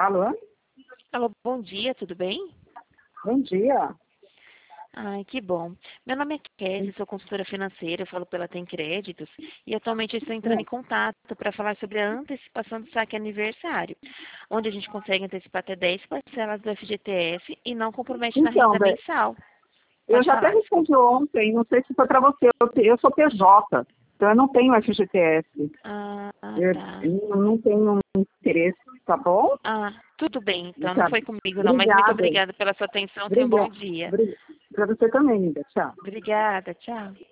Alô? Alô, bom dia, tudo bem? Bom dia. Ai, que bom. Meu nome é Kézia, sou consultora financeira, eu falo pela Tem Créditos e atualmente estou entrando em contato para falar sobre a antecipação do saque aniversário, onde a gente consegue antecipar até 10 parcelas do FGTS e não compromete na Então, renda mensal. eu Pode já até falar, desculpa. respondi ontem, não sei se foi para você. Eu sou PJ, então eu não tenho FGTS. Ah, tá. Eu não tenho interesse, tá bom? Ah, tudo bem, então, não Tá. foi comigo não, mas muito Obrigada. obrigada pela sua atenção, tenha um bom Obrigada. dia. Para você também, linda. Tchau. Obrigada, tchau.